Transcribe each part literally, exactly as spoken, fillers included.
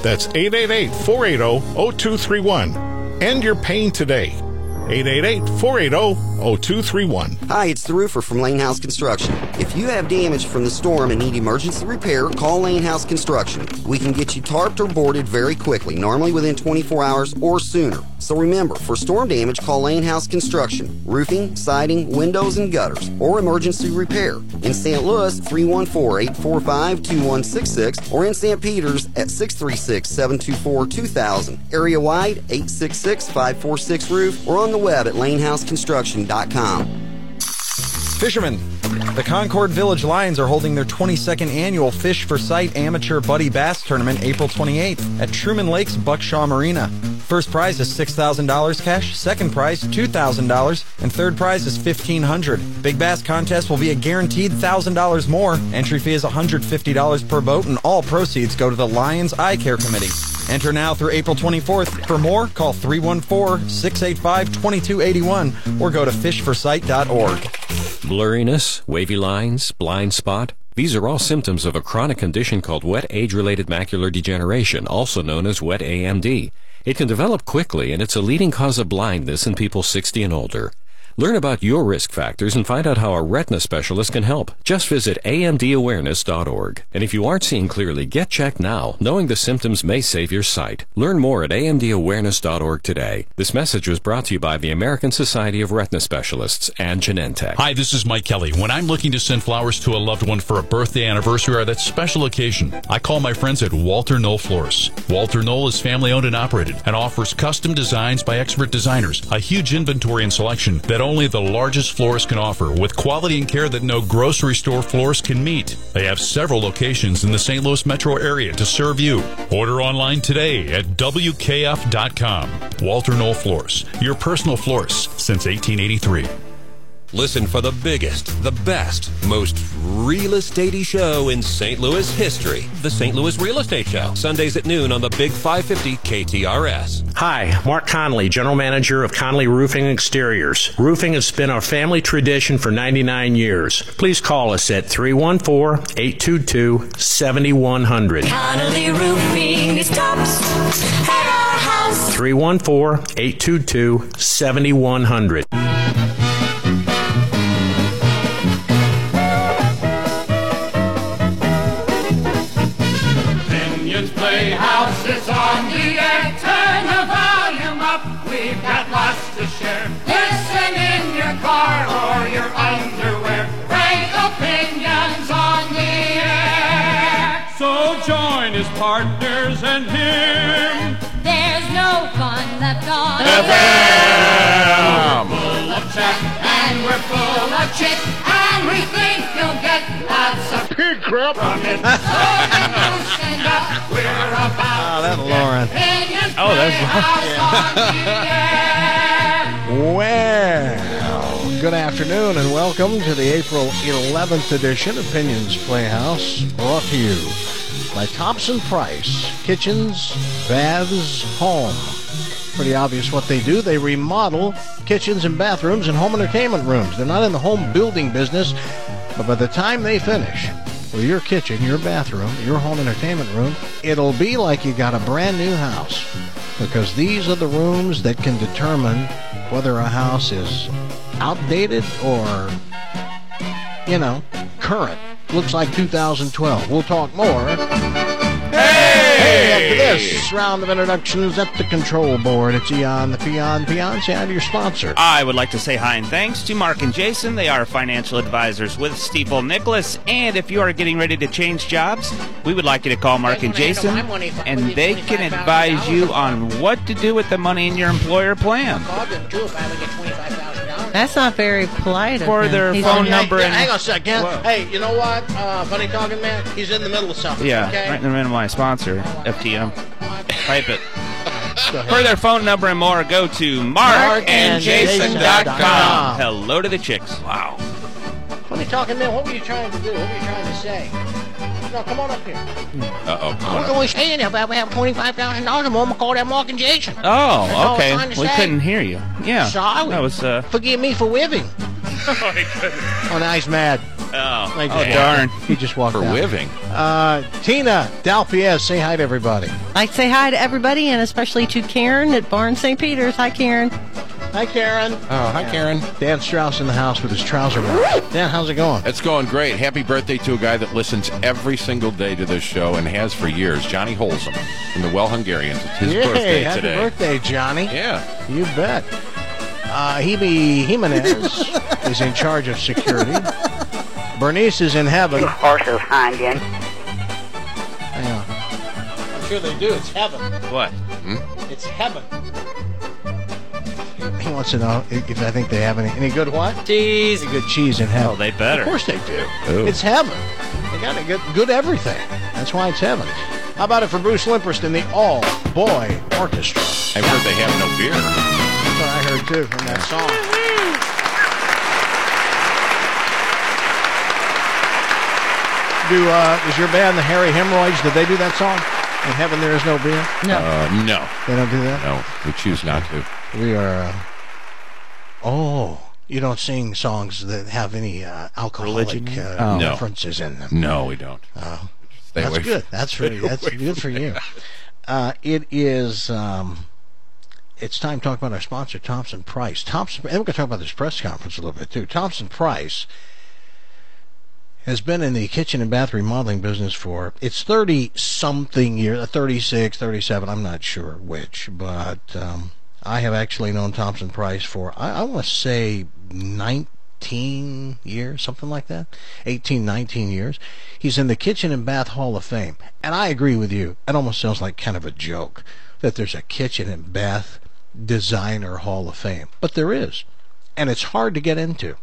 That's eight eight eight, four eight zero, zero two three one. End your pain today. eight eight eight, four eight zero, zero two three one. Hi, it's the roofer from Lane House Construction. If you have damage from the storm and need emergency repair, call Lane House Construction. We can get you tarped or boarded very quickly, normally within twenty-four hours or sooner. So remember, for storm damage, call Lane House Construction. Roofing, siding, windows, and gutters, or emergency repair. In Saint Louis, three one four, eight four five, two one six six, or in Saint Peters at six three six, seven two four, two thousand. Area-wide, eight six six, five four six, roof, or on the web at lane house construction dot com. Fishermen, the Concord Village Lions are holding their twenty-second annual Fish for Sight Amateur Buddy Bass Tournament April twenty-eighth at Truman Lakes Buckshaw Marina. First prize is six thousand dollars cash, second prize two thousand dollars, and third prize is fifteen hundred dollars. Big Bass Contest will be a guaranteed one thousand dollars more. Entry fee is one hundred fifty dollars per boat, and all proceeds go to the Lions Eye Care Committee. Enter now through April twenty-fourth. For more, call three one four, six eight five, two two eight one or go to fish for sight dot org. Blurriness, wavy lines, blind spot. These are all symptoms of a chronic condition called wet age-related macular degeneration, also known as wet A M D. It can develop quickly, and it's a leading cause of blindness in people sixty and older. Learn about your risk factors and find out how a retina specialist can help. Just visit A M D awareness dot org. And if you aren't seeing clearly, get checked now. Knowing the symptoms may save your sight. Learn more at A M D awareness dot org today. This message was brought to you by the American Society of Retina Specialists and Genentech. Hi, this is Mike Kelly. When I'm looking to send flowers to a loved one for a birthday, anniversary, or that special occasion, I call my friends at Walter Knoll Florists. Walter Knoll is family-owned and operated and offers custom designs by expert designers, a huge inventory and selection that only the largest florists can offer, with quality and care that no grocery store florist can meet. They have several locations in the Saint Louis metro area to serve you. Order online today at W K F dot com. Walter Knoll Florists, your personal florist since eighteen eighty-three. Listen for the biggest, the best, most real estate-y show in Saint Louis history. The Saint Louis Real Estate Show. Sundays at noon on the Big five fifty K T R S. Hi, Mark Conley, General Manager of Conley Roofing Exteriors. Roofing has been our family tradition for ninety-nine years. Please call us at three one four, eight two two, seven one zero zero. Conley Roofing is tops at our house. three one four, eight two two, seven one zero zero. Playhouse is on the air. Turn the volume up. We've got lots to share. Listen in your car or your underwear. Great opinions on the air. So join his partners and him. There's no fun left on F M. We're full of chat and we're full of chit, and we think you'll get lots of pig crap from it. So loosen up. We're about Oh, that's Lauren. Oh, that's Lauren. Well, good afternoon and welcome to the April eleventh edition of Opinions Playhouse, brought to you by Thompson Price Kitchens, Baths, Home. Pretty obvious what they do. They remodel kitchens and bathrooms and home entertainment rooms. They're not in the home building business, but by the time they finish with your kitchen, your bathroom, your home entertainment room, it'll be like you got a brand new house. Because these are the rooms that can determine whether a house is outdated or, you know, current. Looks like two thousand twelve. We'll talk more. Hey! Hey, after this round of introductions at the control board, it's Eon the Peon, Fiance, and your sponsor. I would like to say hi and thanks to Mark and Jason. They are financial advisors with Stifel Nicholas. And if you are getting ready to change jobs, we would like you to call Mark and Jason, and they can advise you on what to do with the money in your employer plan. That's not very polite of For him. their He's phone in- number Yeah, and... hang on a second. Whoa. Hey, you know what? Uh, funny talking man, he's in the middle of something. Yeah, okay? right in the middle of my sponsor, F T M. Type it. For their phone number and more, go to mark and jason dot com. Hello to the chicks. Wow. Funny talking man, what were you trying to do? What were you trying to say? No, come on up here. Uh-oh. What are we saying? If I have twenty-five thousand dollars, I'm going to call that Mark and Jason. Oh, okay. trying to We say. couldn't hear you. Yeah. Sorry. That was, uh... Forgive me for whipping. Oh, my goodness. Oh, now he's mad. Oh, Like, oh darn. He just walked For out. whiffing. Uh, Tina, Dalpiez, say hi to everybody. I say hi to everybody, and especially to Karen at Barn Saint Peter's. Hi, Karen. Hi, Karen. Oh, hi, Karen. Dan Strauss in the house with his trouser on. Dan, how's it going? It's going great. Happy birthday to a guy that listens every single day to this show and has for years, Johnny Holsom from the Well Hungarians. It's his Yay, birthday happy today. birthday, Johnny. Yeah. You bet. Uh, Hebe Jimenez is in charge of security. Bernice is in heaven. Horses hind end. Hang on. I'm sure they do. It's heaven. What? Hmm? It's heaven. He wants to know if I think they have any, any good what? Cheese. Any good cheese in heaven. Oh, they better. Of course they do. Ooh. It's heaven. They got a good, good everything. That's why it's heaven. How about it for Bruce Limperst and the all-boy orchestra? I've heard they have no beer. That's what I heard, too, from that song. Do, uh, is your band, the Harry Hemorrhoids, did they do that song? In Heaven There Is No Beer? No. Uh, no. They don't do that? No, we choose not to. We are, uh, oh, you don't sing songs that have any uh, alcoholic uh, Oh. No. references in them. No, we don't. Oh, Stay that's away good. from- That's stay really, that's away good from for you. that. Uh, it is, um, it's time to talk about our sponsor, Thompson Price. Thompson, and we're going to talk about this press conference a little bit, too. Thompson Price has been in the kitchen and bath remodeling business for, it's thirty-something years, thirty-six, thirty-seven, I'm not sure which, but um, I have actually known Thompson Price for, I, I want to say, nineteen years, something like that, eighteen, nineteen years. He's in the Kitchen and Bath Hall of Fame, and I agree with you, it almost sounds like kind of a joke that there's a Kitchen and Bath Designer Hall of Fame, but there is, and it's hard to get into.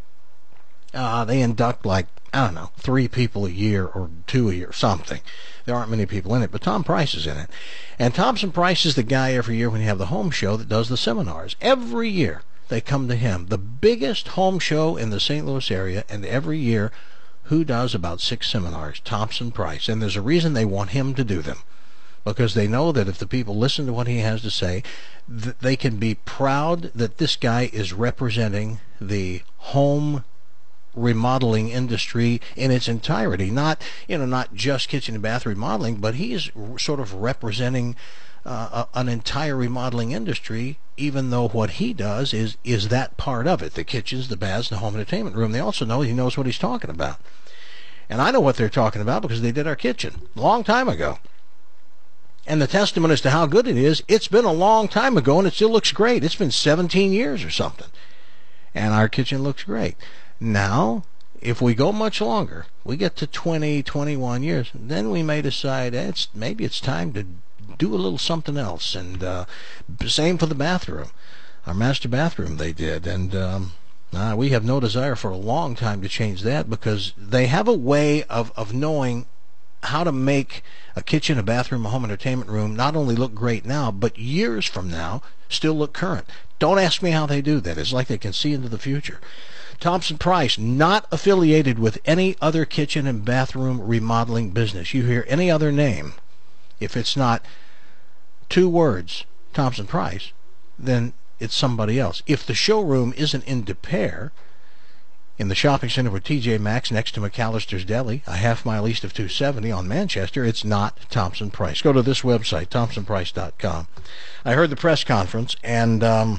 Uh, they induct like, I don't know, three people a year or two a year, something. There aren't many people in it, but Tom Price is in it. And Thompson Price is the guy every year when you have the home show that does the seminars. Every year they come to him. The biggest home show in the Saint Louis area, and every year, who does about six seminars? Thompson Price. And there's a reason they want him to do them. Because they know that if the people listen to what he has to say, th- they can be proud that this guy is representing the home remodeling industry in its entirety, not you know not just kitchen and bath remodeling, but he's sort of representing uh, a, an entire remodeling industry, even though what he does is is that part of it, the kitchens, the baths, the home entertainment room. They also know he knows what he's talking about, and I know what they're talking about because they did our kitchen a long time ago. And the testament as to how good it is, it's been a long time ago and it still looks great. It's been seventeen years or something, and our kitchen looks great. Now, if we go much longer, we get to twenty, twenty-one years, then we may decide eh, it's maybe it's time to do a little something else. And uh, same for the bathroom. Our master bathroom they did, and um, uh, we have no desire for a long time to change that because they have a way of, of knowing how to make a kitchen, a bathroom, a home entertainment room not only look great now, but years from now still look current. Don't ask me how they do that. It's like they can see into the future. Thompson Price, not affiliated with any other kitchen and bathroom remodeling business. You hear any other name, if it's not two words, Thompson Price, then it's somebody else. If the showroom isn't in De Pere, in the shopping center with T J Maxx next to McAllister's Deli, a half mile east of two seventy on Manchester, it's not Thompson Price. Go to this website, thompson price dot com. I heard the press conference, and um,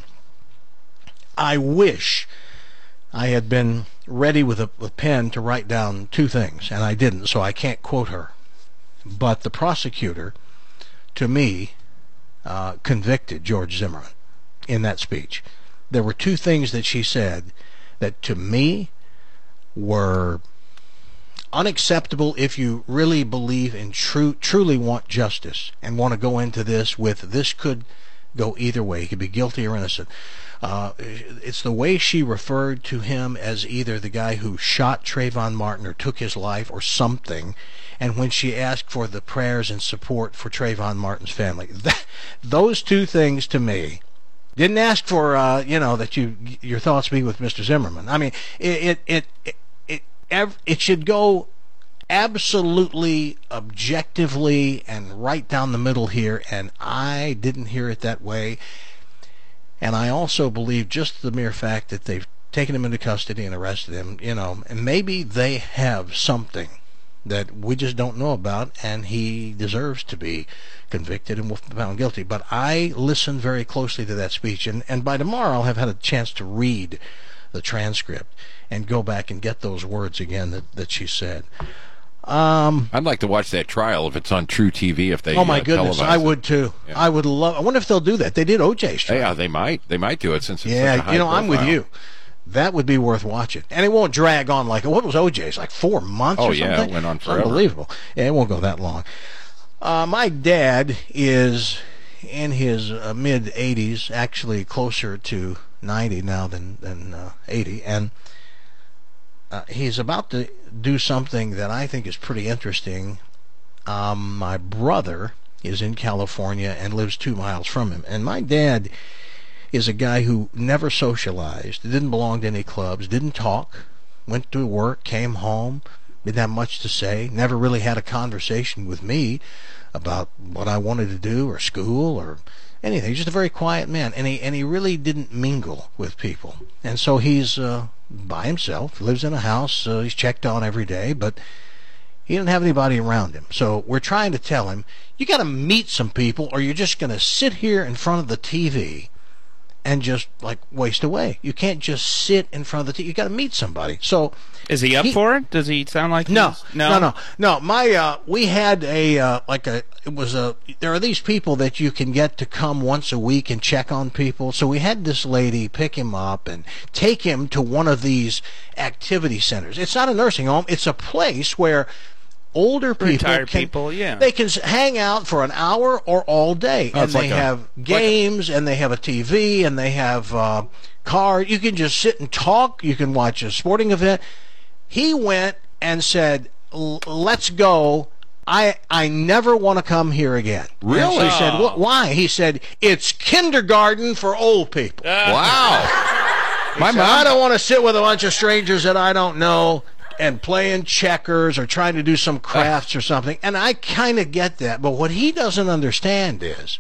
I wish I had been ready with a, a pen to write down two things, and I didn't, so I can't quote her. But the prosecutor, to me, uh, convicted George Zimmerman in that speech. There were two things that she said that to me were unacceptable if you really believe in true, truly want justice and want to go into this with this could go either way. He could be guilty or innocent. Uh, it's the way she referred to him as either the guy who shot Trayvon Martin or took his life or something, and when she asked for the prayers and support for Trayvon Martin's family. That, those two things to me, didn't ask for, uh, you know, that you your thoughts be with Mister Zimmerman. I mean, it it it it, it, it should go absolutely objectively and right down the middle here, and I didn't hear it that way. And I also believe just the mere fact that they've taken him into custody and arrested him, you know, and maybe they have something that we just don't know about, and he deserves to be convicted and found guilty. But I listened very closely to that speech, and, and by tomorrow I'll have had a chance to read the transcript and go back and get those words again that, that she said. Um, I'd like to watch that trial if it's on True T V. If they oh my uh, goodness, I would too. Yeah. I would love. I wonder if they'll do that. They did O J's trial. Yeah, they might. They might do it since it's yeah. such a high you know, profile. I'm with you. That would be worth watching, and it won't drag on like what was O J's like four months. Oh or yeah, something? it went on forever. Unbelievable. Yeah, it won't go that long. Uh, my dad is in his uh, mid eighties, actually closer to ninety now than than uh, eighty, and. Uh, he's about to do something that I think is pretty interesting. Um, my brother is in California and lives two miles from him. And my dad is a guy who never socialized, didn't belong to any clubs, didn't talk, went to work, came home, didn't have much to say, never really had a conversation with me about what I wanted to do or school or anything. He's just a very quiet man, and he and he really didn't mingle with people. And so he's uh, by himself, lives in a house, uh, he's checked on every day, but he didn't have anybody around him. So we're trying to tell him, you got to meet some people, or you're just going to sit here in front of the T V and just like waste away. You can't just sit in front of the T V. You got to meet somebody. So is he up he, for it? Does he sound like no, he's, no, no, no, no. My uh, we had a uh, like a it was a. There are these people that you can get to come once a week and check on people. So we had this lady pick him up and take him to one of these activity centers. It's not a nursing home. It's a place where older people, retired can, people, yeah, they can hang out for an hour or all day, oh, and they like a, have games, like a, and they have a T V, and they have uh, cars. You can just sit and talk. You can watch a sporting event. He went and said, "Let's go. I I never want to come here again." Really? And she said, "What? Why?" He said, "It's kindergarten for old people." Wow. My said, mom, I don't want to sit with a bunch of strangers that I don't know and playing checkers or trying to do some crafts or something. And I kind of get that. But what he doesn't understand is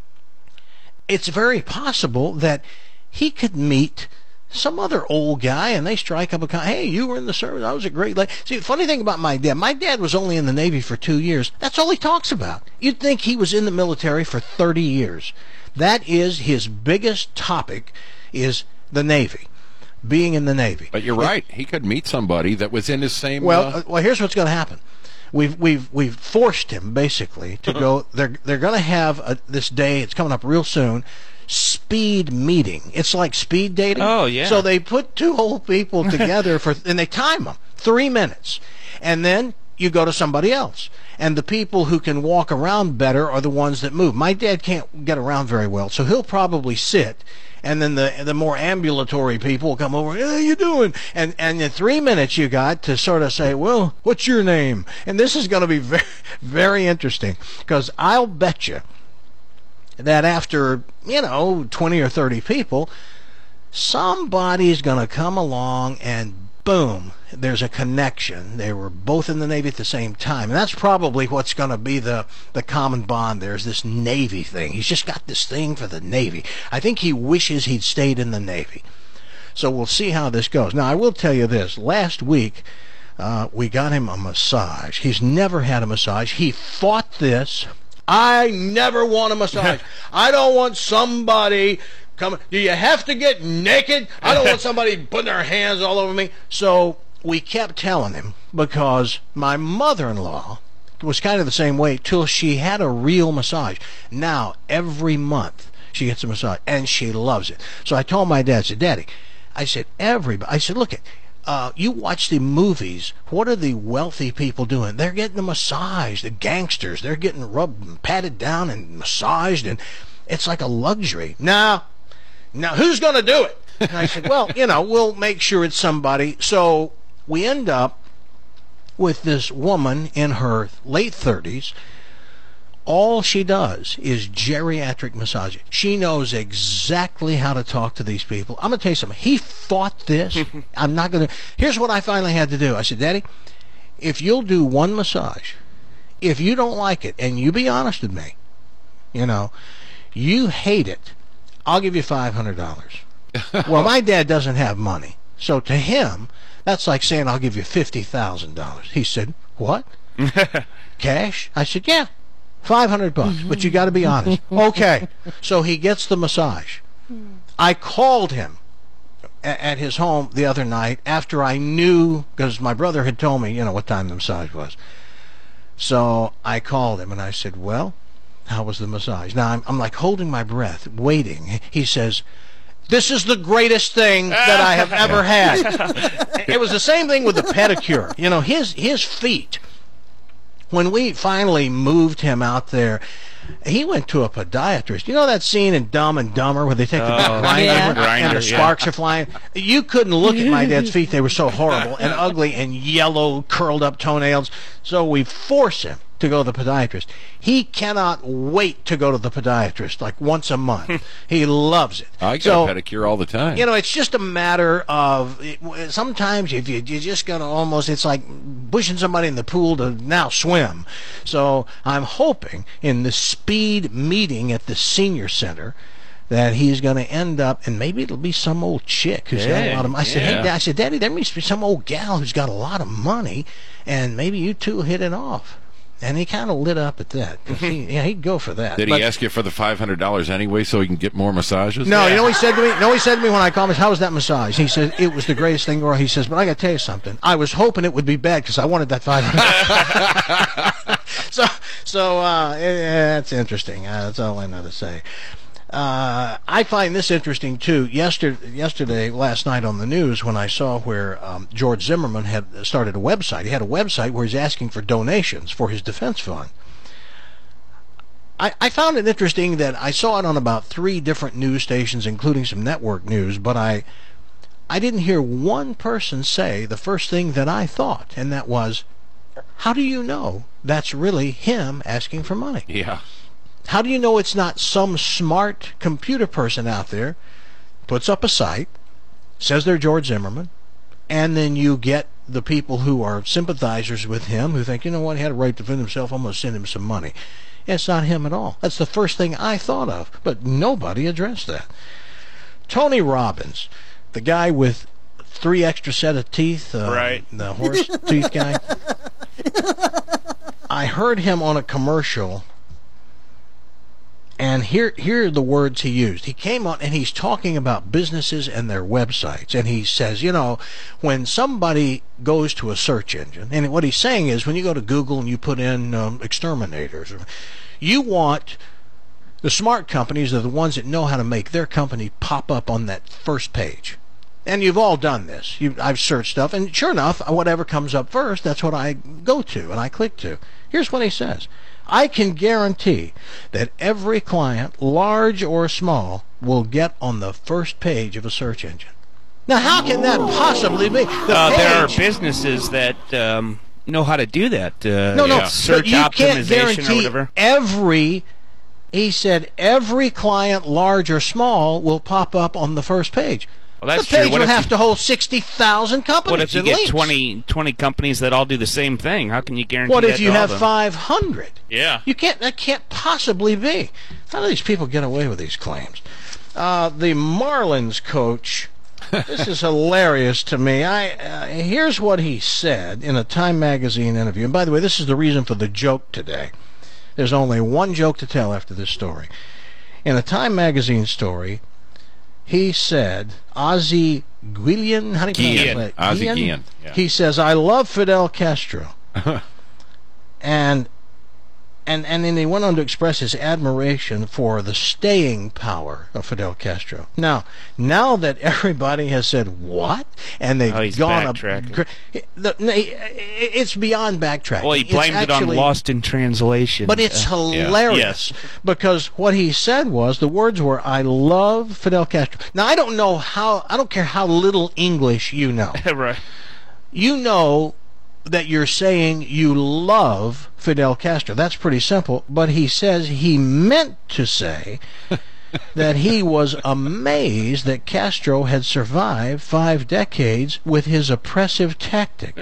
it's very possible that he could meet some other old guy and they strike up a con- hey, you were in the service. I was a great lady. See, the funny thing about my dad, my dad was only in the Navy for two years. That's all he talks about. You'd think he was in the military for thirty years. That is his biggest topic, is the Navy. Being in the Navy. But you're right. He could meet somebody that was in his same. Well, uh... well, here's what's going to happen. We've we've we've forced him basically to go. They're they're going to have a, this day. It's coming up real soon. Speed meeting. It's like speed dating. Oh yeah. So they put two old people together for, and they time them three minutes, and then you go to somebody else. And the people who can walk around better are the ones that move. My dad can't get around very well, so he'll probably sit. And then the the more ambulatory people will come over. Hey, how you doing? And and the three minutes you got to sort of say, well, what's your name? And this is going to be very very interesting, because I'll bet you that after, you know, twenty or thirty people, somebody's going to come along and boom, there's a connection. They were both in the Navy at the same time. And that's probably what's going to be the, the common bond. There's this Navy thing. He's just got this thing for the Navy. I think he wishes he'd stayed in the Navy. So we'll see how this goes. Now, I will tell you this. Last week, uh, we got him a massage. He's never had a massage. He fought this. I never want a massage. I don't want somebody... Come, do you have to get naked? I don't want somebody putting their hands all over me. So we kept telling him, because my mother-in-law was kind of the same way till she had a real massage. Now, every month she gets a massage, and she loves it. So I told my dad, I said, Daddy, I said, everybody, I said, look, uh, you watch the movies. What are the wealthy people doing? They're getting a massage. The gangsters, they're getting rubbed and patted down and massaged, and it's like a luxury. Now, Now, who's going to do it? And I said, well, you know, we'll make sure it's somebody. So we end up with this woman in her late thirties. All she does is geriatric massage. She knows exactly how to talk to these people. I'm going to tell you something. He fought this. I'm not going to. Here's what I finally had to do. I said, Daddy, if you'll do one massage, if you don't like it, and you be honest with me, you know, you hate it, I'll give you five hundred dollars. Well, my dad doesn't have money. So to him, that's like saying, I'll give you fifty thousand dollars. He said, what? Cash? I said, yeah, five hundred bucks, but you got to be honest. Okay. So he gets the massage. I called him at his home the other night after I knew, because my brother had told me, you know, what time the massage was. So I called him and I said, well, how was the massage? Now I'm, I'm like holding my breath, waiting. He says, this is the greatest thing that I have ever had. It was the same thing with the pedicure. You know, his his feet, when we finally moved him out there, he went to a podiatrist. You know that scene in Dumb and Dumber where they take the Oh, grinder yeah. and the Grinder, sparks yeah. are flying? You couldn't look at my dad's feet. They were so horrible and ugly and yellow, curled up toenails. So we force him to go to the podiatrist. He cannot wait to go to the podiatrist, like once a month. He loves it. I get So, a pedicure all the time. you know, it's just a matter of it, sometimes if you you just gotta almost, it's like pushing somebody in the pool to now swim. So I'm hoping in the speed meeting at the senior center that he's going to end up, and maybe it'll be some old chick who's got a lot of money. I said, hey, yeah. Dad, I said, Daddy, there must be some old gal who's got a lot of money, and maybe you two will hit it off. And he kind of lit up at that. 'Cause he, yeah, he'd go for that. Did But- he ask you for the five hundred dollars anyway so he can get more massages? No, you know what he said to me? You know what he said to me when I called him? How was that massage? He said, it was the greatest thing in the world. He says, but I got to tell you something. I was hoping it would be bad because I wanted that five hundred. so, so uh, yeah, that's interesting. Uh, that's all I know to say. Uh, I find this interesting, too. Yesterday, yesterday, last night on the news, when I saw where um, George Zimmerman had started a website. He had a website where he's asking for donations for his defense fund. I, I found it interesting that I saw it on about three different news stations, including some network news, but I I didn't hear one person say the first thing that I thought, and that was, how do you know that's really him asking for money? Yeah. How do you know it's not some smart computer person out there puts up a site, says they're George Zimmerman, and then you get the people who are sympathizers with him who think, you know what, he had a right to defend himself, I'm going to send him some money. It's not him at all. That's the first thing I thought of, but nobody addressed that. Tony Robbins, the guy with three extra set of teeth, uh, Right. the horse teeth guy, I heard him on a commercial. And here, here are the words he used. He came on and he's talking about businesses and their websites. And he says, you know, when somebody goes to a search engine, and what he's saying is when you go to Google and you put in um, exterminators, you want the smart companies are the ones that know how to make their company pop up on that first page. And you've all done this. You, I've searched stuff, and sure enough, whatever comes up first, that's what I go to and I click to. Here's what he says. I can guarantee that every client, large or small, will get on the first page of a search engine. Now, how can that possibly be? The Uh, there are page- businesses that um, know how to do that. Uh, no, no, yeah. Search but you can't optimization or guarantee whatever. every. He said every client, large or small, will pop up on the first page. Well, that's the page true. What would if have you- to hold sixty thousand companies. What if you and get links. twenty, twenty companies that all do the same thing? How can you guarantee What that if to you all have of them? five hundred? Yeah. You can't. That can't possibly be. How do these people get away with these claims? Uh, the Marlins coach. This is hilarious to me. I uh, here's what he said in a Time magazine interview. And by the way, this is the reason for the joke today. There's only one joke to tell after this story. In a Time magazine story, he said, Ozzie Guillen, how do you Guillen. pronounce that? Ozzie Guillen? Guillen, yeah. He says, I love Fidel Castro. and and and then he went on to express his admiration for the staying power of Fidel Castro. Now, now that everybody has said what, and they've Oh, he's gone up, backtracking. the, no, it's beyond backtracking. Well, he It's blamed it on actually- Lost in Translation. but it's Uh, yeah. hilarious Yes. because what he said was the words were, "I love Fidel Castro." Now I don't know how. I don't care how little English you know. right. You know that you're saying you love Fidel Castro. That's pretty simple. But he says he meant to say that he was amazed that Castro had survived five decades with his oppressive tactics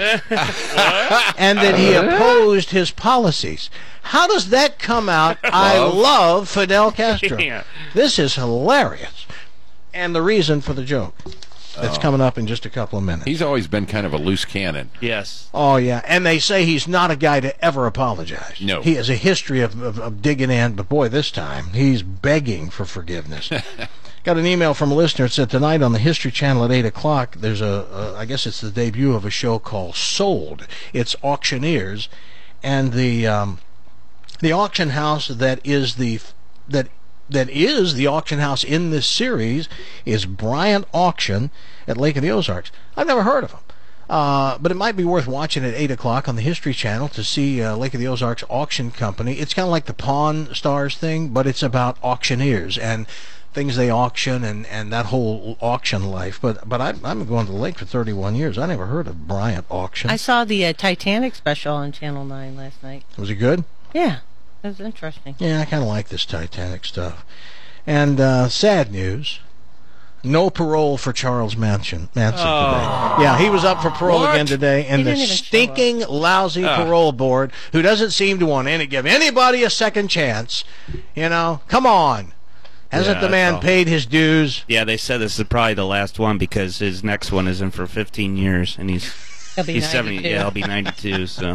and that he opposed his policies. How does that come out? I love Fidel Castro. Yeah. This is hilarious. And the reason for the joke. That's Oh. coming up in just a couple of minutes. He's always been kind of a loose cannon. Yes. Oh, yeah. And they say he's not a guy to ever apologize. No. He has a history of, of, of digging in, but boy, this time he's begging for forgiveness. Got an email from a listener. It said tonight on the History Channel at eight o'clock, there's a, a, I guess it's the debut of a show called Sold. It's auctioneers, and the um, the auction house that is the that that is the auction house in this series is Bryant Auction at Lake of the Ozarks. I've never heard of them. Uh, but it might be worth watching at eight o'clock on the History Channel to see uh, Lake of the Ozarks Auction Company. It's kind of like the Pawn Stars thing, but it's about auctioneers and things they auction and, and that whole auction life. But but I, I've been going to the lake for thirty-one years. I never heard of Bryant Auction. I saw the uh, Titanic special on Channel nine last night. Was it good? Yeah, it was interesting. Yeah, I kind of like this Titanic stuff. And uh, sad news. No parole for Charles Manson, Manson Oh. today. Yeah, he was up for parole What? again today, and He the didn't even show stinking, lousy Ugh. parole board, who doesn't seem to want to give anybody a second chance, you know, come on. Hasn't Yeah, the man that's all. paid his dues? Yeah, they said this is probably the last one because his next one isn't for fifteen years, and he's He'll be he's seventy. ninety-two. Yeah, he'll be ninety-two. So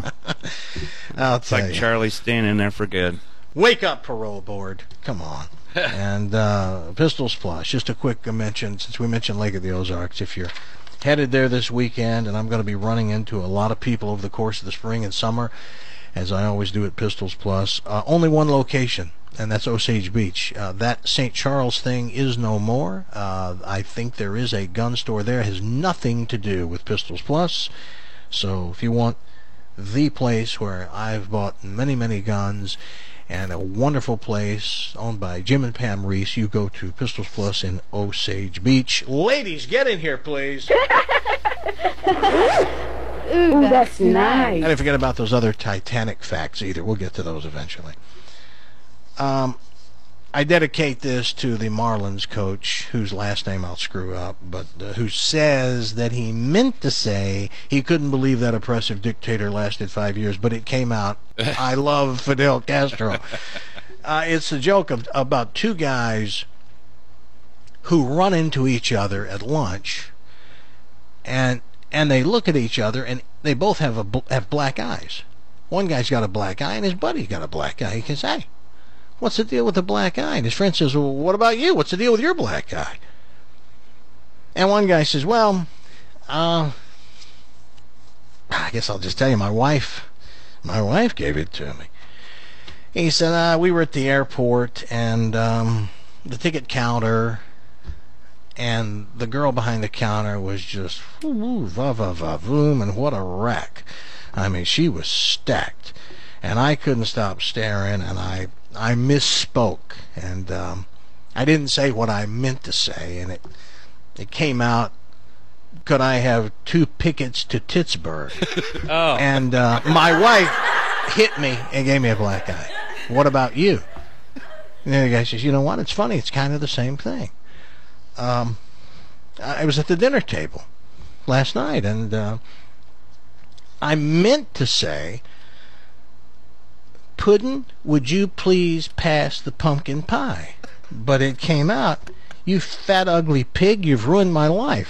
I'll it's tell like you. Charlie staying in there for good. Wake up, parole board. Come on. And uh, Pistols Plus, just a quick mention, since we mentioned Lake of the Ozarks, if you're headed there this weekend, and I'm going to be running into a lot of people over the course of the spring and summer, as I always do at Pistols Plus, uh, only one location, and that's Osage Beach. Uh, that Saint Charles thing is no more. Uh, I think there is a gun store there. It has nothing to do with Pistols Plus. So if you want the place where I've bought many, many guns, and a wonderful place owned by Jim and Pam Reese, you go to Pistols Plus in Osage Beach. Ladies, get in here, please. Ooh, that's nice. I didn't forget about those other Titanic facts either. We'll get to those eventually. Um, I dedicate this to the Marlins coach, whose last name I'll screw up, but uh, who says that he meant to say he couldn't believe that oppressive dictator lasted five years, but it came out, I love Fidel Castro. Uh, it's a joke of, about two guys who run into each other at lunch, and and they look at each other, and they both have a have black eyes. One guy's got a black eye, and his buddy's got a black eye. He can say, "What's the deal with the black eye?" And his friend says, "Well, what about you? What's the deal with your black eye?" And one guy says, "Well, uh, I guess I'll just tell you, my wife, my wife gave it to me." He said, uh, "We were at the airport, and um, the ticket counter, and the girl behind the counter was just woo, va va va voom, and what a wreck! I mean, she was stacked, and I couldn't stop staring, and I I misspoke, and um, I didn't say what I meant to say, and it it came out. Could I have two pickets to Pittsburgh?" Oh. And uh, my wife hit me and gave me a black eye. What about you? And the guy says, "You know what? It's funny. It's kind of the same thing." Um, I was at the dinner table last night, and uh, I meant to say, "Puddin', would you please pass the pumpkin pie?" But it came out, "You fat, ugly pig, you've ruined my life."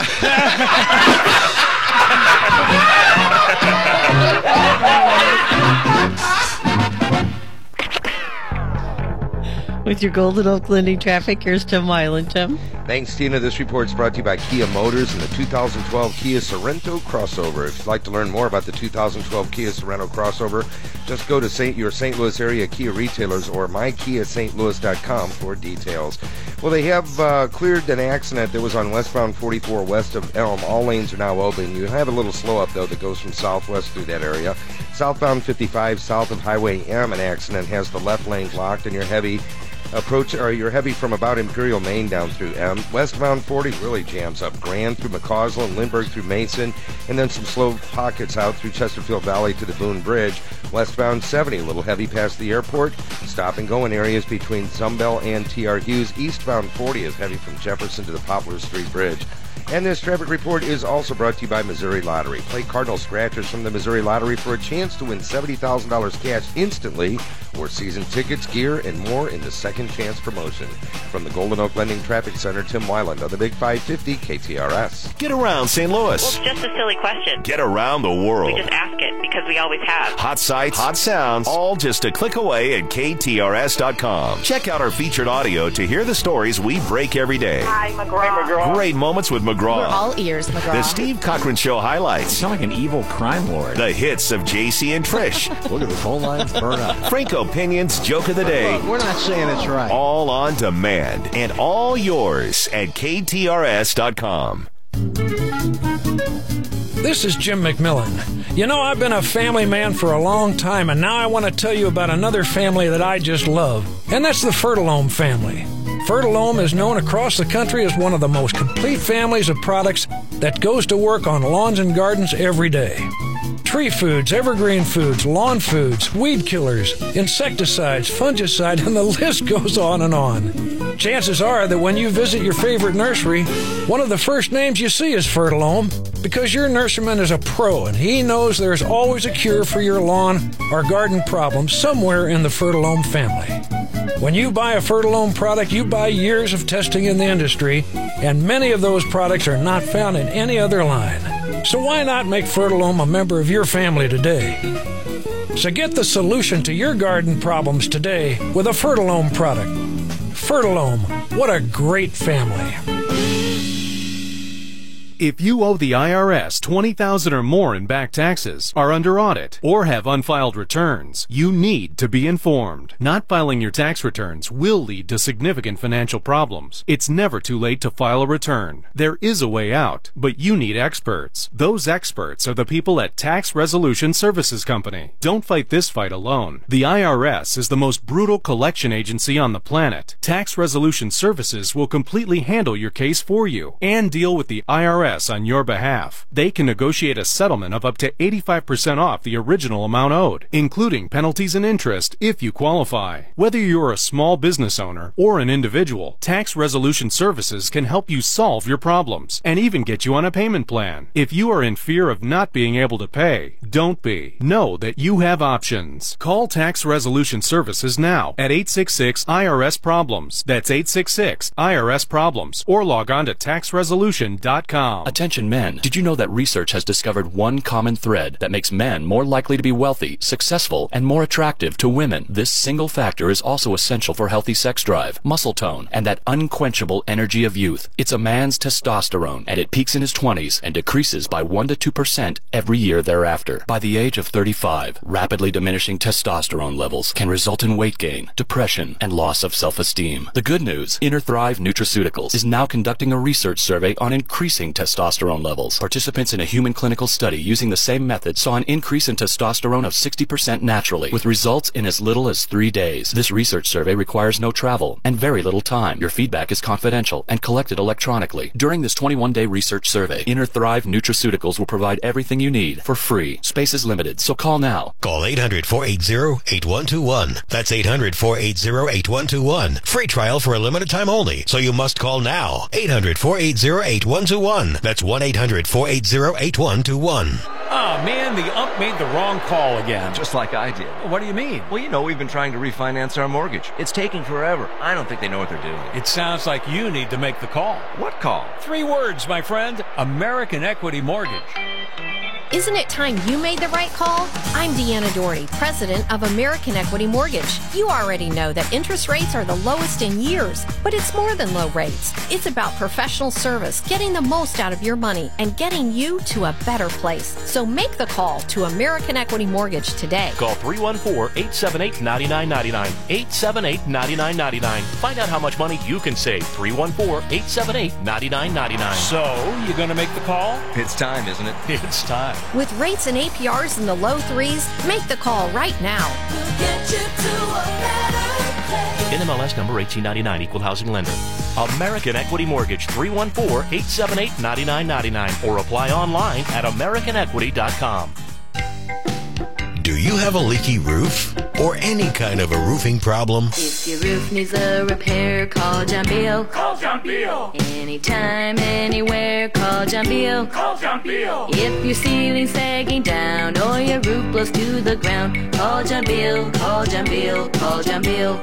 With your Golden Oak Lending traffic, here's Tim Mylan. Tim? Thanks, Tina. This report is brought to you by Kia Motors and the two thousand twelve Kia Sorento crossover. If you'd like to learn more about the two thousand twelve Kia Sorento crossover, just go to Saint your Saint Louis area Kia retailers or my kia saint louis dot com for details. Well, they have uh, cleared an accident that was on westbound forty-four west of Elm. All lanes are now open. You have a little slow up, though, that goes from southwest through that area. Southbound fifty-five south of Highway M, an accident has the left lane blocked, and you're heavy approach or you're heavy from about Imperial, Maine down through M. Westbound forty really jams up Grand through McCausland, Lindbergh through Mason, and then some slow pockets out through Chesterfield Valley to the Boone Bridge. Westbound seventy, a little heavy past the airport. Stop and go in areas between Zumbell and T R Hughes. Eastbound forty is heavy from Jefferson to the Poplar Street Bridge. And this traffic report is also brought to you by Missouri Lottery. Play Cardinal Scratchers from the Missouri Lottery for a chance to win seventy thousand dollars cash instantly for season tickets, gear, and more in the Second Chance promotion. From the Golden Oak Lending Traffic Center, Tim Weiland on the Big five fifty K T R S. Get around Saint Louis. Well, just a silly question. Get around the world. We just ask it because we always have. Hot sights, hot sounds, all just a click away at K T R S dot com. Check out our featured audio to hear the stories we break every day. Hi, McGraw. Hey, McGraw. Great moments with McGraw. We're all ears, McGraw. The Steve Cochran Show highlights. You sound like an evil crime lord. The hits of J C and Trish. Look at the phone lines burn up. Franco Pinion's Joke of the Day. Look, we're not saying it's right. All on demand and all yours at K T R S dot com. This is Jim McMillan. You know, I've been a family man for a long time, and now I want to tell you about another family that I just love, and that's the Fertilome family. Fertilome is known across the country as one of the most complete families of products that goes to work on lawns and gardens every day. Tree foods, evergreen foods, lawn foods, weed killers, insecticides, fungicide, and the list goes on and on. Chances are that when you visit your favorite nursery, one of the first names you see is Fertilome, because your nurseryman is a pro and he knows there's always a cure for your lawn or garden problems somewhere in the Fertilome family. When you buy a Fertilome product, you buy years of testing in the industry, and many of those products are not found in any other line. So why not make Fertilome a member of your family today? So get the solution to your garden problems today with a Fertilome product. Fertilome, what a great family. If you owe the I R S twenty thousand dollars or more in back taxes, are under audit, or have unfiled returns, you need to be informed. Not filing your tax returns will lead to significant financial problems. It's never too late to file a return. There is a way out, but you need experts. Those experts are the people at Tax Resolution Services Company. Don't fight this fight alone. The I R S is the most brutal collection agency on the planet. Tax Resolution Services will completely handle your case for you and deal with the I R S on your behalf. They can negotiate a settlement of up to eighty-five percent off the original amount owed, including penalties and interest if you qualify. Whether you're a small business owner or an individual, Tax Resolution Services can help you solve your problems and even get you on a payment plan. If you are in fear of not being able to pay, don't be. Know that you have options. Call Tax Resolution Services now at eight six six I R S problems. That's eight six six I R S problems, or log on to tax resolution dot com. Attention men, did you know that research has discovered one common thread that makes men more likely to be wealthy, successful, and more attractive to women? This single factor is also essential for healthy sex drive, muscle tone, and that unquenchable energy of youth. It's a man's testosterone, and it peaks in his twenties and decreases by one to two percent every year thereafter. By the age of thirty-five, rapidly diminishing testosterone levels can result in weight gain, depression, and loss of self-esteem. The good news, Inner Thrive Nutraceuticals is now conducting a research survey on increasing testosterone testosterone levels. Participants in a human clinical study using the same method saw an increase in testosterone of sixty percent naturally, with results in as little as three days. This research survey requires no travel and very little time. Your feedback is confidential and collected electronically. During this twenty-one day research survey, Inner Thrive Nutraceuticals will provide everything you need for free. Space is limited, so call now. Call eight hundred, four eight zero, eight one two one. That's eight hundred, four eight zero, eight one two one. Free trial for a limited time only, so you must call now. eight hundred, four eight zero, eight one two one. That's one eight hundred, four eight zero, eight one two one. Oh, man, the ump made the wrong call again. Just like I did. What do you mean? Well, you know, we've been trying to refinance our mortgage. It's taking forever. I don't think they know what they're doing. It sounds like you need to make the call. What call? Three words, my friend. American Equity Mortgage. Isn't it time you made the right call? I'm Deanna Doherty, president of American Equity Mortgage. You already know that interest rates are the lowest in years, but it's more than low rates. It's about professional service, getting the most out of your money, and getting you to a better place. So make the call to American Equity Mortgage today. Call three one four, eight seven eight, nine nine nine nine. eight seven eight, nine nine nine nine. Find out how much money you can save. three one four, eight seven eight, nine nine nine nine. So, you gonna make the call? It's time, isn't it? It's time. With rates and A P Rs in the low threes, make the call right now. We'll get you to a better place. N M L S number eighteen ninety-nine, Equal Housing Lender. American Equity Mortgage, three one four, eight seven eight, nine nine nine nine, or apply online at american equity dot com. Do you have a leaky roof? Or any kind of a roofing problem? If your roof needs a repair, call John Beal. Call John Beal. Anytime, anywhere, call John Beal. Call John Beal. If your ceiling's sagging down or your roof blows to the ground, call John Beal, call John Beal, call John Beal.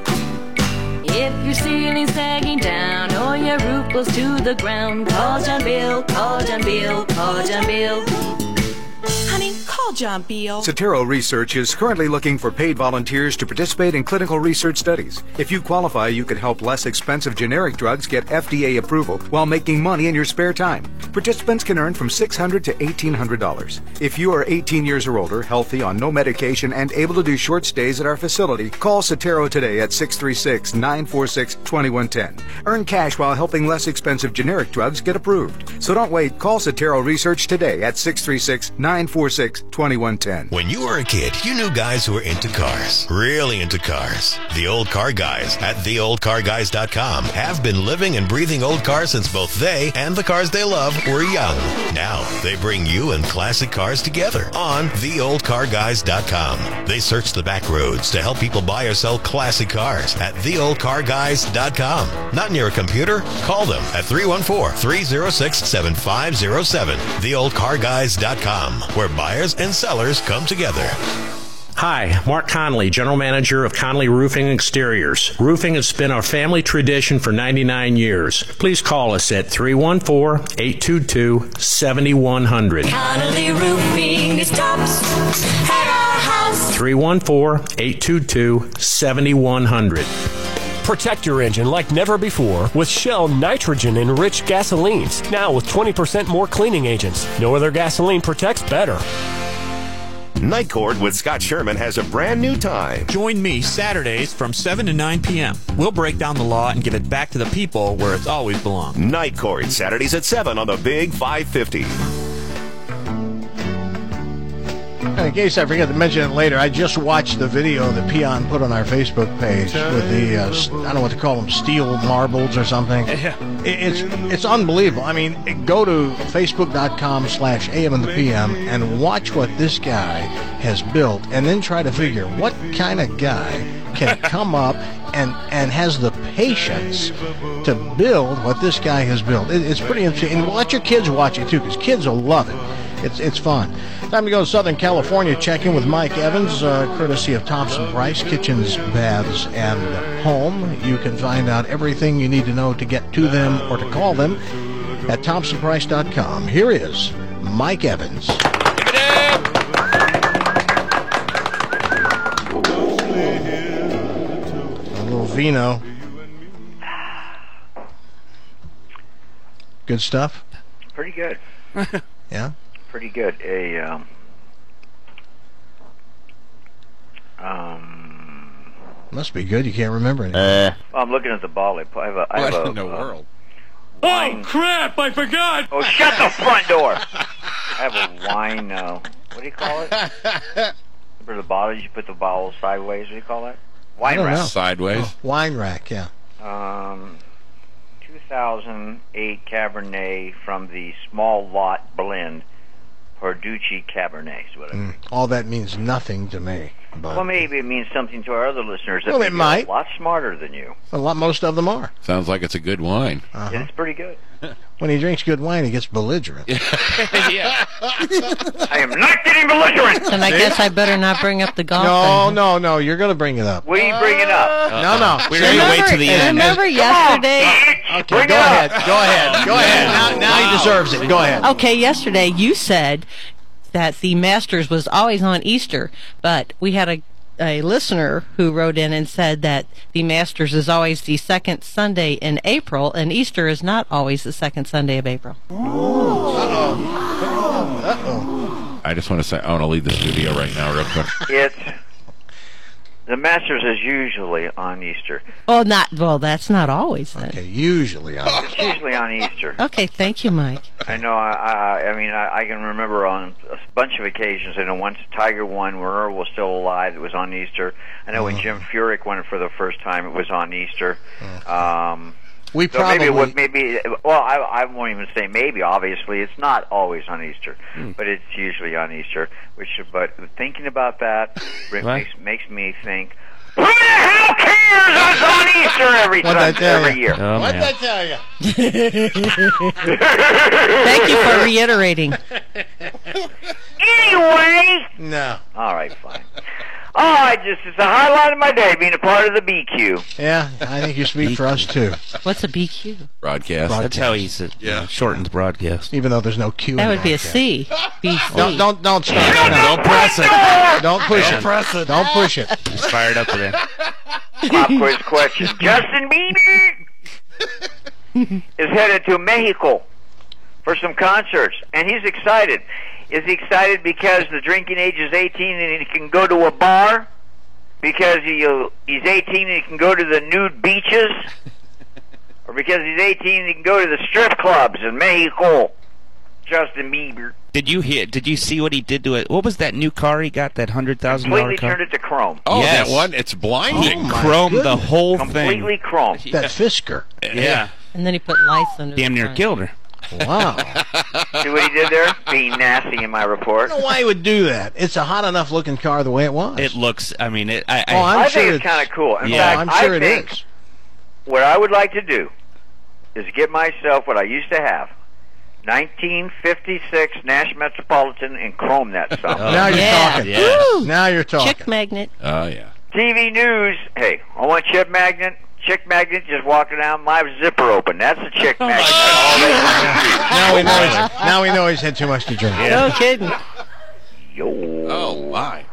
If your ceiling's sagging down or your roof blows to the ground, call John Beal, call John Beal, call John Beal. Honey, call John Beal. Sotero Research is currently looking for paid volunteers to participate in clinical research studies. If you qualify, you could help less expensive generic drugs get F D A approval while making money in your spare time. Participants can earn from six hundred dollars to eighteen hundred dollars. If you are eighteen years or older, healthy, on no medication, and able to do short stays at our facility, call Sotero today at six three six, nine four six, two one one zero. Earn cash while helping less expensive generic drugs get approved. So don't wait. Call Sotero Research today at six three six, nine four six, two one one zero. When you were a kid, you knew guys who were into cars. Really into cars. The Old Car Guys at the old car guys dot com have been living and breathing old cars since both they and the cars they love were young. Now, they bring you and classic cars together on the old car guys dot com. They search the back roads to help people buy or sell classic cars at the old car guys dot com. Not near a computer? Call them at three one four, three zero six, seven five zero seven. the old car guys dot com, where buyers and sellers come together. Hi, Mark Conley, General Manager of Conley Roofing Exteriors. Roofing has been our family tradition for ninety-nine years. Please call us at three one four, eight two two, seven one zero zero. Connolly Roofing is tops at our house. three one four, eight two two, seven one zero zero. Protect your engine like never before with Shell nitrogen-enriched gasolines. Now with twenty percent more cleaning agents. No other gasoline protects better. Night Court with Scott Sherman has a brand new time. Join me Saturdays from seven to nine p.m. We'll break down the law and give it back to the people where it's always belonged. Night Court, Saturdays at seven on the Big five fifty. And in case I forget to mention it later, I just watched the video that Peon put on our Facebook page with the, uh, I don't know what to call them, steel marbles or something. Yeah. It's it's unbelievable. I mean, go to facebook.com slash AM and the PM and watch what this guy has built and then try to figure what kind of guy can come up and, and has the patience to build what this guy has built. It, it's pretty interesting. And let your kids watch it, too, because kids will love it. It's it's fun. Time to go to Southern California. Check in with Mike Evans, uh, courtesy of Thompson Price Kitchens, Baths, and Home. You can find out everything you need to know to get to them or to call them at thompson price dot com. Here is Mike Evans. Give it up! A little vino. Good stuff? Pretty good. Yeah? Pretty good. A um, um must be good. You can't remember anything. Uh, well, I'm looking at the bottle. I have a. I have What a, in the uh, world? Wine. Oh, crap! I forgot! Oh, shut the front door! I have a wine. Uh, what do you call it? For the bottle, you put the bottle sideways. What do you call that? Wine I don't rack. know. Sideways? Oh, wine rack, yeah. Um, two thousand eight Cabernet from the small lot blend. Parducci Cabernet is what it Mm, all that means nothing to me. But Well, maybe it means something to our other listeners that Well, may it be might. a lot smarter than you. a lot, most of them are. Sounds like it's a good wine. Uh-huh. It's pretty good. When he drinks good wine, he gets belligerent. yeah. I am not getting belligerent. Then I guess I better not bring up the golf. No, thing. no, no. You're going to bring it up. Will you bring it up? No, no. We're going to wait to the end. Remember yesterday? Okay, go ahead. Go ahead. Go ahead. Now, now he deserves it. Go ahead. Okay, yesterday you said that the Masters was always on Easter, but we had a a listener who wrote in and said that the Masters is always the second Sunday in April, and Easter is not always the second Sunday of April. Uh-oh. Uh-oh. I just want to say, I want to leave the studio right now real quick. It's the Masters is usually on Easter. Oh, not well. That's not always then. Okay, usually on. It's usually on Easter. Okay, thank you, Mike. I know. I, I, I mean, I, I can remember on a bunch of occasions. I know once Tiger won, when Earl was still alive, it was on Easter. I know when Jim Furyk won it for the first time, it was on Easter. Um, We so probably... maybe, it would, maybe well, I, I won't even say maybe. Obviously, it's not always on Easter, Hmm. but it's usually on Easter. Which, but thinking about that it makes makes me think. Who the hell cares what's on Easter every What'd time, I tell every you? year? Oh, What'd man. I tell you? Thank you for reiterating. Anyway. No. All right, fine. Oh, I just, it's a highlight of my day being a part of the B Q. Yeah, I think you speak for us, too. What's a B Q? Broadcast. That's how he said, yeah. shortens broadcast. Even though there's no Q That in would be a broadcast. C. B C. Don't, don't, don't start. Don't press it. Don't push Don't it. press it. Don't push it. He's fired up today. Pop quiz question. Justin Bieber is headed to Mexico for some concerts, and he's excited. Is he excited because the drinking age is eighteen and he can go to a bar? Because he, uh, he's eighteen and he can go to the nude beaches? Or because he's eighteen and he can go to the strip clubs in Mexico? Justin Bieber. Did you hear? Did you see what he did to it? What was that new car he got? That hundred thousand dollar Completely car. turned it to chrome. Oh, Yes. that one? It's blinding. He chromed the whole thing. Completely chrome. That Fisker. Yeah. And then he put lice under Damn the near front. killed her. Wow. See what he did there? Being nasty in my I report. don't know why he would do that. It's a hot enough looking car the way it was. It looks. I mean, it. I. I, Oh, I'm I sure think it's it's- kind of cool. In Yeah. fact, I'm sure I it think is. what I would like to do is get myself what I used to have. nineteen fifty-six Nash Metropolitan and chrome that stuff. Now you're Yeah. talking. Yeah. Woo! Now you're talking. Chick magnet. Oh, yeah. T V news. Hey, I want chip magnet. Chick magnet just walking down my zipper open. That's a chick magnet. All they Now we know he's, now we know he's had too much to drink. No kidding. Yo. Oh, my.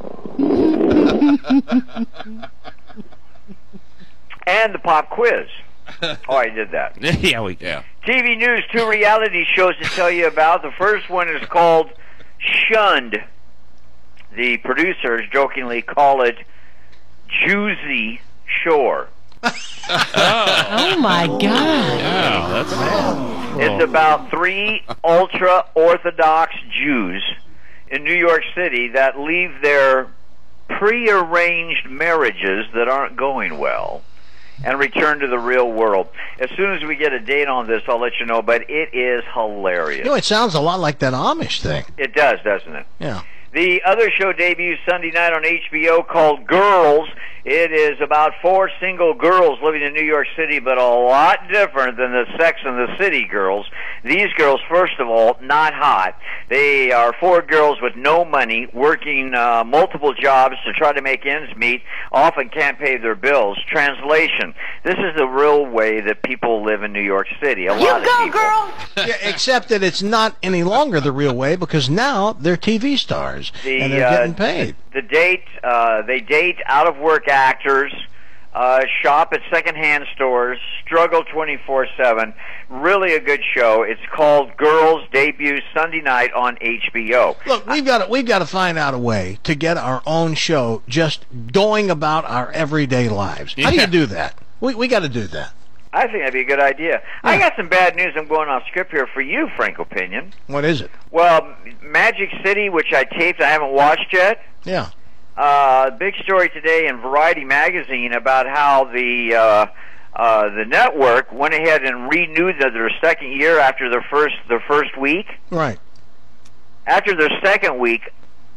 And the pop quiz. Oh, I did that. yeah, we. Yeah. T V news, two reality shows to tell you about. The first one is called Shunned. The producers jokingly call it Juicy Shore. Oh my God. Yeah, that's It's about three ultra-Orthodox Jews in New York City that leave their prearranged marriages that aren't going well and return to the real world. As soon as we get a date on this, I'll let you know, but it is hilarious. You know, it sounds a lot like that Amish thing. It does, doesn't it? Yeah. The other show debuts Sunday night on H B O called Girls. It is about four single girls living in New York City, but a lot different than the Sex and the City girls. These girls, first of all, not hot. They are four girls with no money, working uh, multiple jobs to try to make ends meet, often can't pay their bills. Translation: this is the real way that people live in New York City. A lot of people. Yeah, except that it's not any longer the real way because now they're T V stars The, and they're uh, getting paid. The date, uh, they date out-of-work actors, uh, shop at secondhand stores, struggle twenty-four seven. Really a good show. It's called Girls, debuts Sunday night on H B O. Look, we've got to, we've got to find out a way to get our own show just going about our everyday lives. How do you Yeah. do that? We we got to do that. I think that'd be a good idea. I got some bad news. I'm going off script here for you, Frank Opinion. What is it? Well, Magic City, which I taped, I haven't watched yet. Yeah. Uh, big story today in Variety magazine about how the uh, uh, the network went ahead and renewed their, their second year after their first their first week. Right. After their second week,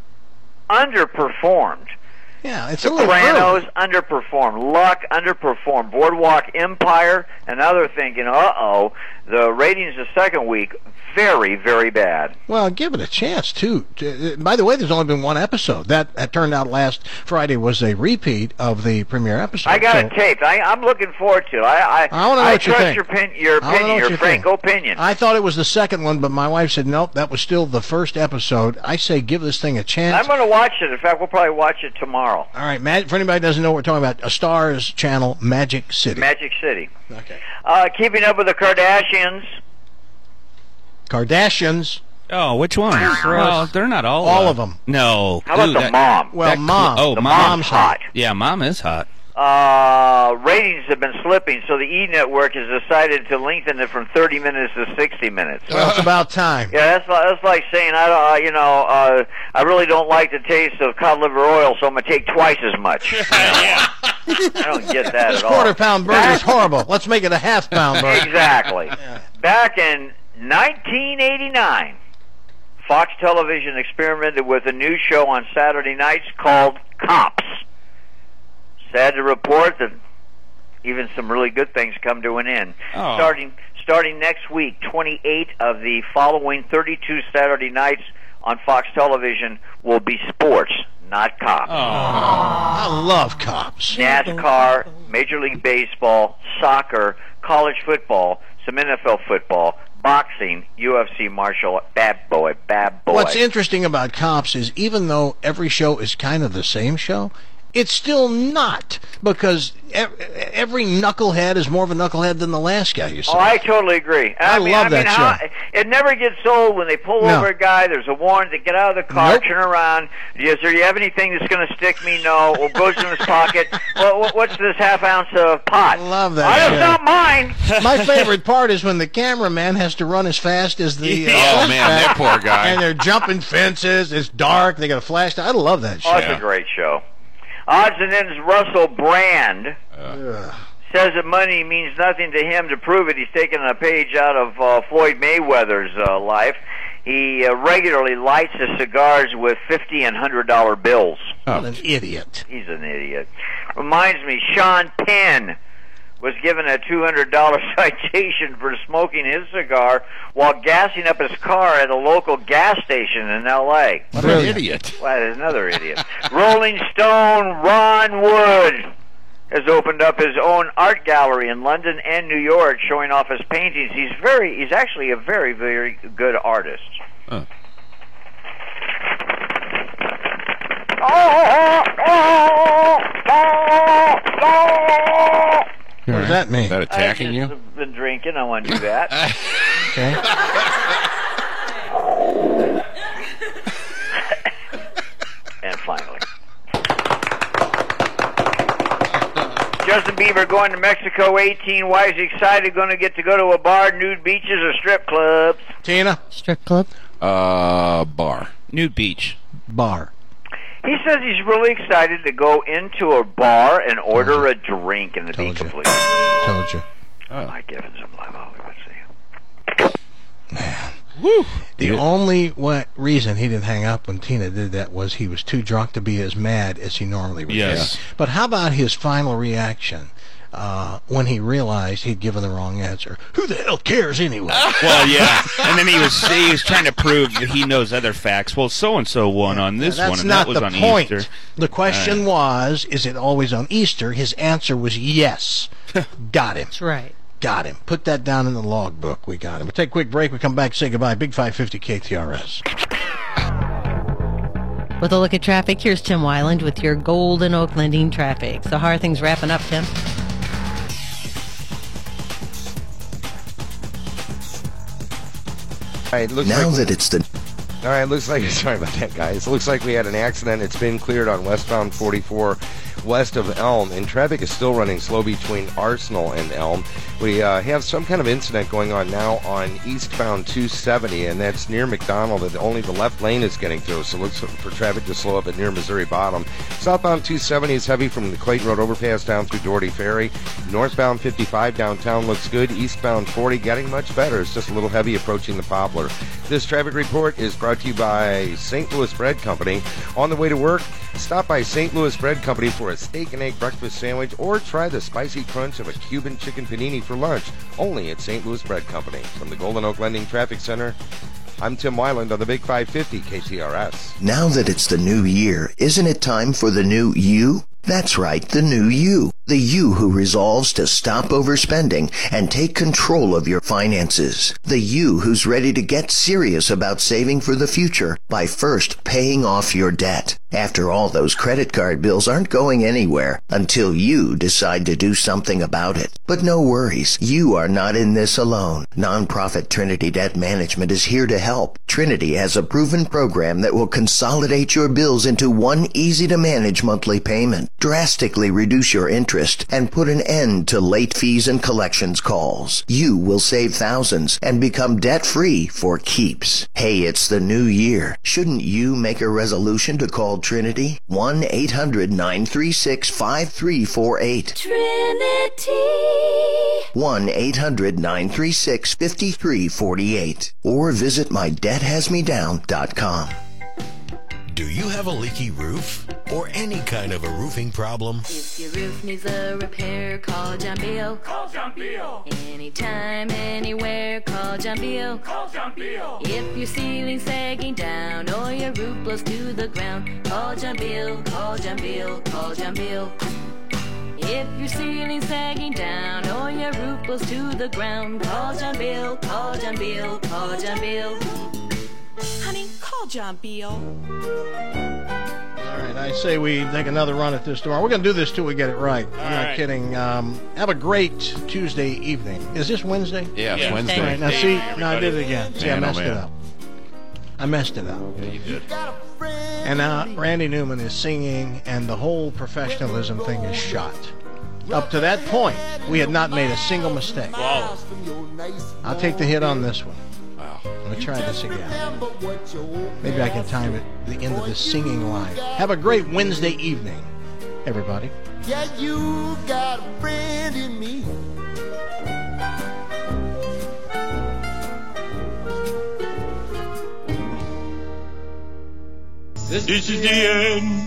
underperformed. Yeah, it's a little Sopranos underperformed. Luck underperformed. Boardwalk Empire, another thinking, uh-oh, the ratings the second week, very, very bad. Well, give it a chance too. To- By the way, there's only been one episode. That that turned out last Friday was a repeat of the premiere episode. I got so- it taped. I, I'm looking forward to it. I, I, I want to know what you trust think. your, pin, your I wanna know opinion, what your you frank think. opinion. I thought it was the second one, but my wife said nope. That was still the first episode. I say give this thing a chance. I'm going to watch it. In fact, we'll probably watch it tomorrow. All right, Mag- for anybody who doesn't know what we're talking about, a Stars channel, Magic City. Magic City. Okay. Uh, keeping up with the Kardashians. Kardashians. Oh, which one? Well, they're not all. All uh, of them. No. How about Ooh, the that- mom? Well, that- mom. Oh, The mom. mom's hot. Yeah, mom is hot. Uh, ratings have been slipping, so the E! Network has decided to lengthen it from thirty minutes to sixty minutes. Well, it's about time. Yeah, that's like, that's like saying I don't, uh, you know, uh, I really don't like the taste of cod liver oil, so I'm gonna take twice as much. yeah. I don't get that This at all. quarter pound burger is horrible. Let's make it a half pound burger. Exactly. Back in nineteen eighty-nine, Fox Television experimented with a new show on Saturday nights called Cops. Sad to report that even some really good things come to an end. Oh. Starting starting next week, twenty-eight of the following thirty-two Saturday nights on Fox Television will be sports, not cops. I love Cops. NASCAR, Major League Baseball, soccer, college football, some N F L football, boxing, U F C martial, bad boy, bad boy. What's interesting about Cops is even though every show is kind of the same show, it's still not, because every knucklehead is more of a knucklehead than the last guy you saw. Oh, I totally agree. I mean, love I that mean, how, show. It never gets old when they pull No. over a guy. There's a warrant. They get out of the car, Nope. turn around. Yes, sir. Do you have anything that's going to stick me? No. Well, goes in his pocket. Well, what- what's this half ounce of pot? Love that Oh, show. that's not mine. My favorite part is when the cameraman has to run as fast as the. Uh, Oh, man, that poor guy. And they're jumping fences. It's dark. They got a flashlight. I love that show. Oh, it's a great show. Odds and ends. Russell Brand Ugh. says that money means nothing to him. To prove it, he's taken a page out of uh, Floyd Mayweather's uh, life. He uh, regularly lights his cigars with fifty and hundred dollar bills. What an idiot. He's an idiot. Reminds me, Sean Penn was given a two hundred dollar citation for smoking his cigar while gassing up his car at a local gas station in L A What an idiot. Well, there's another idiot. Rolling Stone Ron Wood has opened up his own art gallery in London and New York, showing off his paintings. He's very, he's actually a very, very good artist. Huh. What does that mean? Is that attacking I you? just have been drinking. I want to do that. Okay. And finally, Justin Bieber going to Mexico, eighteen. Why is he excited? Going to get to go to a bar, nude beaches, or strip clubs? Tina? Strip club? Uh, bar. Nude beach. Bar. He says he's really excited to go into a bar and order a drink and to be complete. Told you. Oh. My given some live out. Let's see. Man. Woo. The only what reason he didn't hang up when Tina did that was he was too drunk to be as mad as he normally would Yes. be. But how about his final reaction uh, when he realized he'd given the wrong answer? Who the hell cares anyway? Well, yeah. And then he was he was trying to prove that he knows other facts. Well, so and so won on this That's one, and not that was the on point. Easter. The question Uh, was, is it always on Easter? His answer was yes. Got him. That's right. Got him. Put that down in the logbook. We got him. We'll take a quick break. We come back, say goodbye. Big five fifty K T R S. With a look at traffic, here's Tim Weiland with your Golden Oak Lending traffic. So how are things wrapping up, Tim? All right, looks Now like that it's the All right, looks like sorry about that, guys. It looks like we had an accident. It's been cleared on westbound forty-four west of Elm, and traffic is still running slow between Arsenal and Elm. We uh, have some kind of incident going on now on eastbound two seventy, and that's near McDonald, and only the left lane is getting through, so looks for traffic to slow up at near Missouri Bottom. Southbound two seventy is heavy from the Clayton Road overpass down through Doherty Ferry. Northbound fifty-five downtown looks good. Eastbound forty getting much better. It's just a little heavy approaching the Poplar. This traffic report is brought to you by Saint Louis Bread Company. On the way to work, stop by Saint Louis Bread Company for a steak and egg breakfast sandwich, or try the spicy crunch of a Cuban chicken panini for lunch, only at Saint Louis Bread Company. From the Golden Oak Lending Traffic Center, I'm Tim Weiland on the Big five fifty K T R S. Now that it's the new year, isn't it time for the new you? That's right, the new you. The you who resolves to stop overspending and take control of your finances. The you who's ready to get serious about saving for the future by first paying off your debt. After all, those credit card bills aren't going anywhere until you decide to do something about it. But no worries, you are not in this alone. Nonprofit Trinity Debt Management is here to help. Trinity has a proven program that will consolidate your bills into one easy-to-manage monthly payment, drastically reduce your interest, interest and put an end to late fees and collections calls. You will save thousands and become debt-free for keeps. Hey, it's the new year. Shouldn't you make a resolution to call Trinity? one eight hundred nine three six five three four eight. Trinity. one eight hundred nine three six five three four eight. Or visit my debt has me down dot com. Do you have a leaky roof or any kind of a roofing problem? If your roof needs a repair, call John Bill. Call John Bill. Anytime, anywhere, call John Bill. Call John Bill. If your ceiling's sagging down or your roof blows to the ground, call John Bill, call John Bill, call John Bill. If your ceiling's sagging down or your roof blows to the ground, call John Bill, call John Bill, call John Bill. Honey, call John Beal. All right, I say we take another run at this tomorrow. We're going to do this till we get it right. I'm not right. kidding. Um, have a great Tuesday evening. Is this Wednesday? Yeah, it's Yeah. Wednesday. All right, now see, now I did it again. See, I Man, oh, messed it man. up. I messed it up. Yeah, you did. And now Randy Newman is singing, and the whole professionalism thing is shot. Up to that point, we had not made a single mistake. Wow. I'll take the hit on this one. I'm going to try this again. Maybe I can time it the end of the singing line. Have a great Wednesday evening, everybody. Yeah, you got a friend in me. This, this is the end.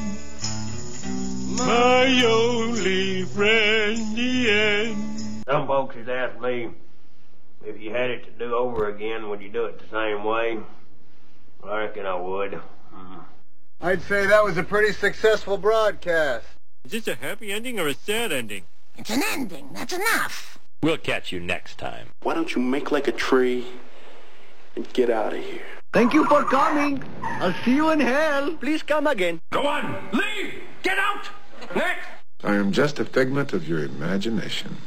My only friend, the end. Some folks has asked me, if you had it to do over again, would you do it the same way? Well, I reckon I would. Mm. I'd say that was a pretty successful broadcast. Is this a happy ending or a sad ending? It's an ending. That's enough. We'll catch you next time. Why don't you make like a tree and get out of here? Thank you for coming. I'll see you in hell. Please come again. Go on, leave, get out, next. I am just a figment of your imagination.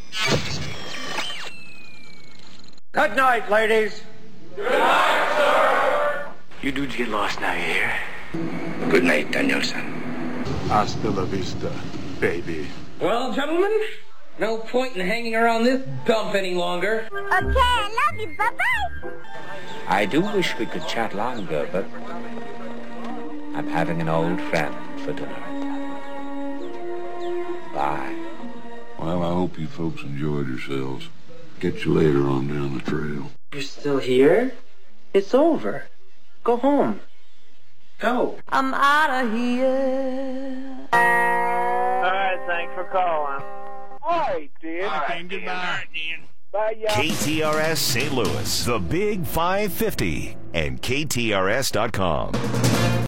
Good night, ladies. Good night, sir. You dudes get lost now, you hear? Good night, Danielson. Hasta la vista, baby. Well, gentlemen, no point in hanging around this dump any longer. Okay, I love you. Bye-bye. I do wish we could chat longer, but I'm having an old friend for dinner. Bye. Well, I hope you folks enjoyed yourselves. Get you later on down the trail. You're still here? It's over. Go home. Go. I'm out of here. All right, thanks for calling. All right, Dan. All right, goodbye. All right, Dan. Bye, y'all. K T R S Saint Louis, the Big five fifty, and K T R S dot com.